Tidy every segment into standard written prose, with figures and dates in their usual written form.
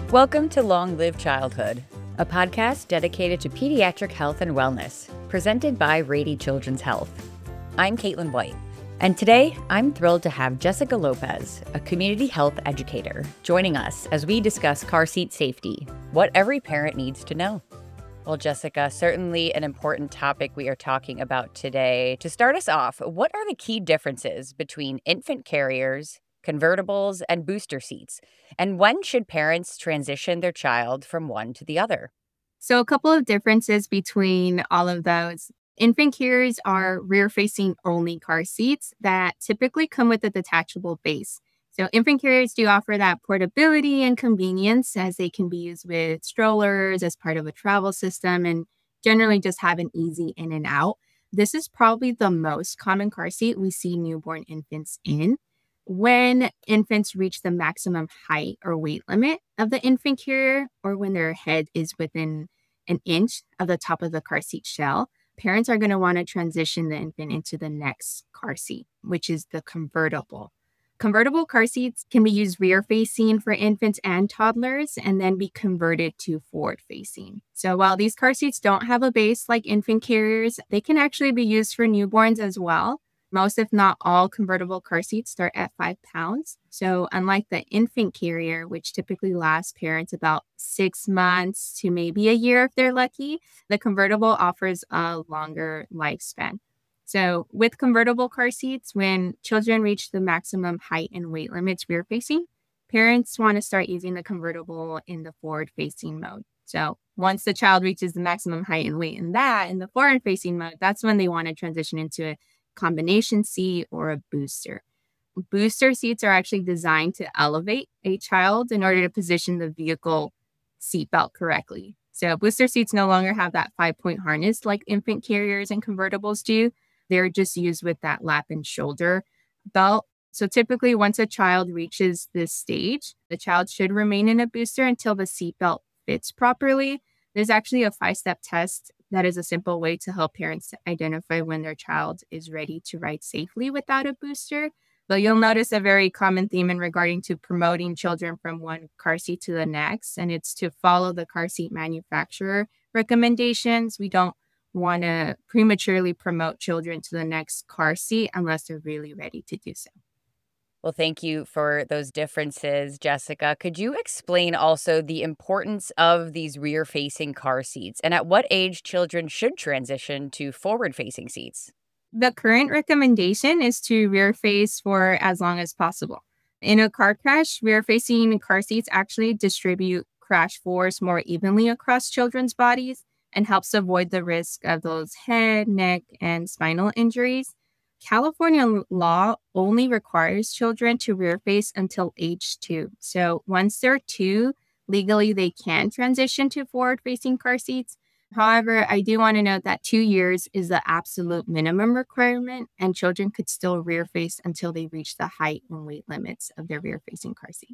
Welcome to Long Live Childhood, a podcast dedicated to pediatric health and wellness, presented by Rady Children's Health. I'm Caitlin White, and today I'm thrilled to have Jessica Lopez, a community health educator, joining us as we discuss car seat safety, what every parent needs to know. Well, Jessica, certainly an important topic we are talking about today. To start us off, what are the key differences between infant carriers, convertibles, and booster seats? And when should parents transition their child from one to the other? So, a couple of differences between all of those. Infant carriers are rear facing only car seats that typically come with a detachable base. So, infant carriers do offer that portability and convenience as they can be used with strollers as part of a travel system and generally just have an easy in and out. This is probably the most common car seat we see newborn infants in. When infants reach the maximum height or weight limit of the infant carrier, or when their head is within an inch of the top of the car seat shell, parents are going to want to transition the infant into the next car seat, which is the convertible. Convertible car seats can be used rear facing for infants and toddlers and then be converted to forward facing. So while these car seats don't have a base like infant carriers, they can actually be used for newborns as well. Most, if not all, convertible car seats start at 5 pounds. So, unlike the infant carrier, which typically lasts parents about 6 months to maybe a year if they're lucky, the convertible offers a longer lifespan. So, with convertible car seats, when children reach the maximum height and weight limits rear facing, parents want to start using the convertible in the forward facing mode. So, once the child reaches the maximum height and weight in the forward facing mode, that's when they want to transition into a combination seat or a booster. Booster seats are actually designed to elevate a child in order to position the vehicle seatbelt correctly. So booster seats no longer have that 5-point harness like infant carriers and convertibles do. They're just used with that lap and shoulder belt. So typically, once a child reaches this stage, the child should remain in a booster until the seatbelt fits properly. There's actually a 5-step test that is a simple way to help parents identify when their child is ready to ride safely without a booster. But you'll notice a very common theme in regarding to promoting children from one car seat to the next, and it's to follow the car seat manufacturer recommendations. We don't want to prematurely promote children to the next car seat unless they're really ready to do so. Well, thank you for those differences, Jessica. Could you explain also the importance of these rear facing car seats and at what age children should transition to forward facing seats? The current recommendation is to rear face for as long as possible. In a car crash, rear facing car seats actually distribute crash force more evenly across children's bodies and helps avoid the risk of those head, neck, and spinal injuries. California law only requires children to rear face until age 2. So once they're 2, legally they can transition to forward facing car seats. However, I do want to note that 2 years is the absolute minimum requirement, and children could still rear face until they reach the height and weight limits of their rear facing car seat.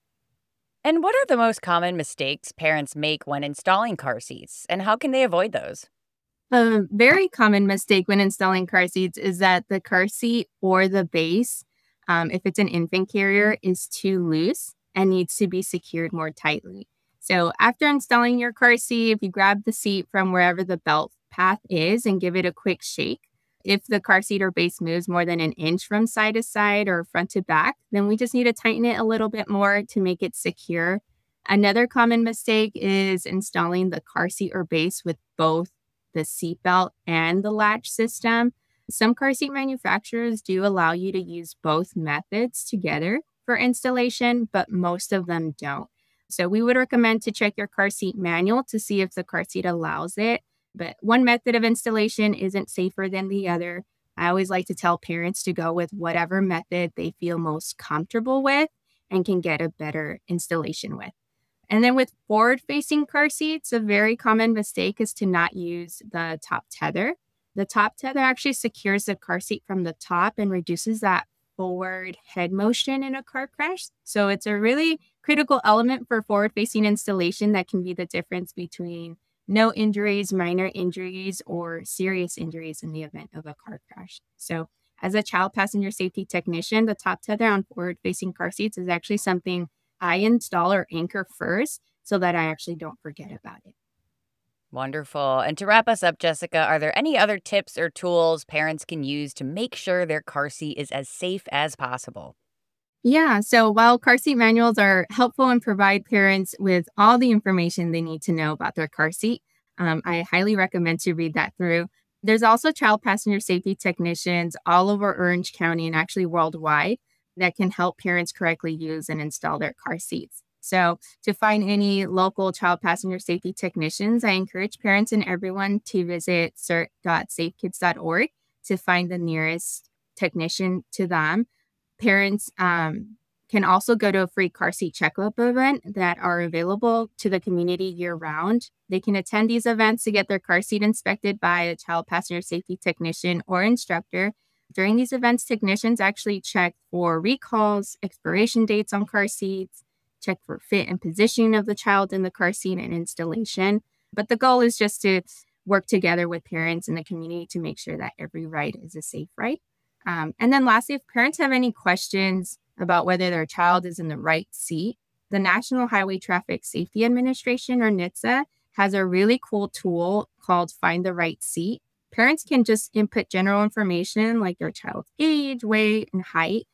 And what are the most common mistakes parents make when installing car seats, and how can they avoid those? A very common mistake when installing car seats is that the car seat or the base, if it's an infant carrier, is too loose and needs to be secured more tightly. So, after installing your car seat, if you grab the seat from wherever the belt path is and give it a quick shake, if the car seat or base moves more than an inch from side to side or front to back, then we just need to tighten it a little bit more to make it secure. Another common mistake is installing the car seat or base with both the seatbelt and the latch system. Some car seat manufacturers do allow you to use both methods together for installation, but most of them don't. So we would recommend to check your car seat manual to see if the car seat allows it. But one method of installation isn't safer than the other. I always like to tell parents to go with whatever method they feel most comfortable with and can get a better installation with. And then with forward facing car seats, a very common mistake is to not use the top tether. The top tether actually secures the car seat from the top and reduces that forward head motion in a car crash. So it's a really critical element for forward facing installation that can be the difference between no injuries, minor injuries, or serious injuries in the event of a car crash. So as a child passenger safety technician, the top tether on forward facing car seats is actually something I install or anchor first so that I actually don't forget about it. Wonderful. And to wrap us up, Jessica, are there any other tips or tools parents can use to make sure their car seat is as safe as possible? Yeah, so while car seat manuals are helpful and provide parents with all the information they need to know about their car seat, I highly recommend to read that through. There's also child passenger safety technicians all over Orange County and actually worldwide that can help parents correctly use and install their car seats. So, to find any local child passenger safety technicians, I encourage parents and everyone to visit cert.safekids.org to find the nearest technician to them. Parents can also go to a free car seat checkup event that are available to the community year round. They can attend these events to get their car seat inspected by a child passenger safety technician or instructor. During these events, technicians actually check for recalls, expiration dates on car seats, check for fit and positioning of the child in the car seat and installation. But the goal is just to work together with parents and the community to make sure that every ride is a safe ride. And then lastly, if parents have any questions about whether their child is in the right seat, the National Highway Traffic Safety Administration, or NHTSA, has a really cool tool called Find the Right Seat. Parents can just input general information like their child's age, weight, and height,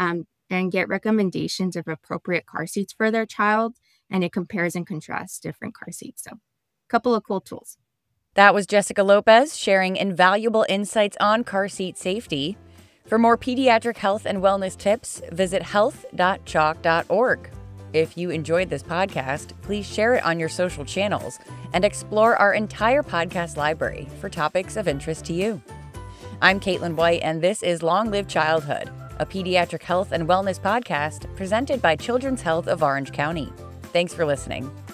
and get recommendations of appropriate car seats for their child. And it compares and contrasts different car seats. So, a couple of cool tools. That was Jessica Lopez sharing invaluable insights on car seat safety. For more pediatric health and wellness tips, visit health.chalk.org. If you enjoyed this podcast, please share it on your social channels and explore our entire podcast library for topics of interest to you. I'm Caitlin White, and this is Long Live Childhood, a pediatric health and wellness podcast presented by Children's Health of Orange County. Thanks for listening.